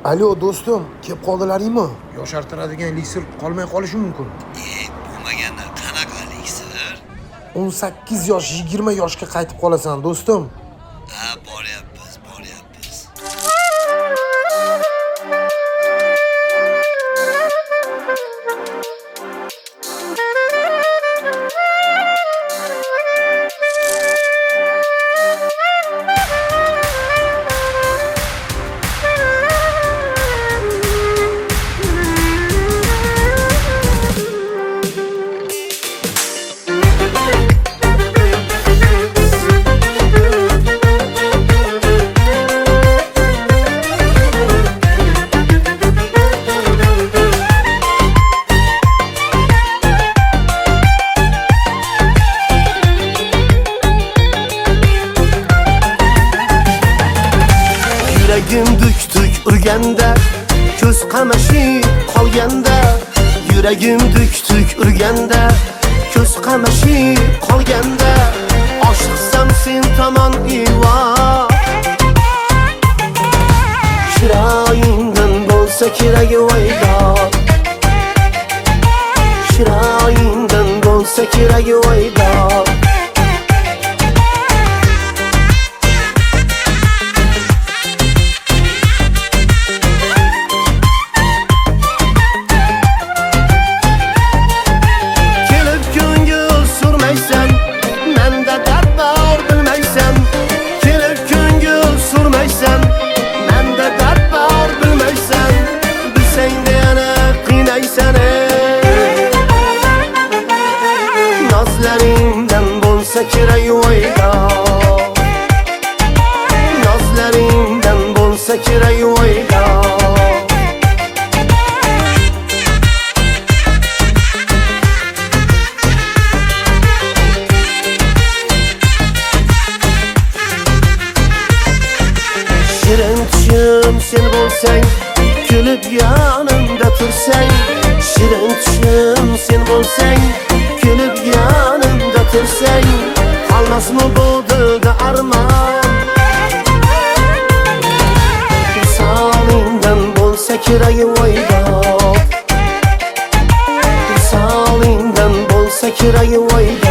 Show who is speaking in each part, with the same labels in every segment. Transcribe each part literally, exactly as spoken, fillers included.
Speaker 1: Alo do'stim, kelib qoldilaringmi? Yoshartiradigan eliksir qolmay qolishi mumkin.
Speaker 2: E, bo'lmaganda qanaqa eliksir?
Speaker 1: o'n sakkiz yosh, yigirma yoshga qaytib qolasan do'stim.
Speaker 2: Ha, boryapmiz, boryapmiz.
Speaker 3: Yuragim duk-duk urganda, ko'z qamashib qolganda. Yuragim duk-duk urganda, ko'z qamashib qolganda. Oshiqsam sen tomon ivo, chiroyingdan bo'lsa kerak voydo. Chiroyingdan bo'lsa kerak voydo. Nazlaringdan bo'lsa kerak voydo. Nazlaringdan bo'lsa kerak voydo. Shirin tushim sen bo'lsang, kulib yonimda tursang. Shirin tushim sen bo'lsang, kulib yonimda tursang. Qolmasmi bu dilda armon? Visolingdan bo'lsa kerak voydo. Visolingdan bo'lsa kerak voydo.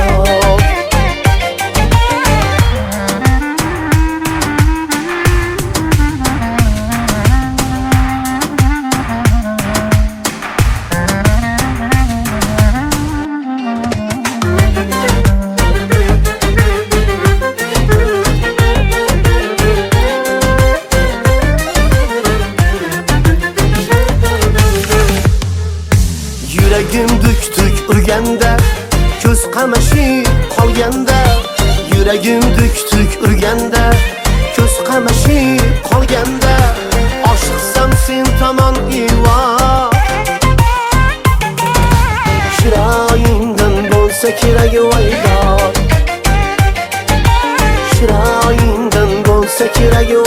Speaker 3: Yuragim duk-duk urganda, ko'z qamashib qolganda. Yuragim duk-duk urganda, ko'z qamashib qolganda. Oshiqsam sen tomon ivo, chiroyingdan bo'lsa kerak voydo. Chiroyingdan bo'lsa kerak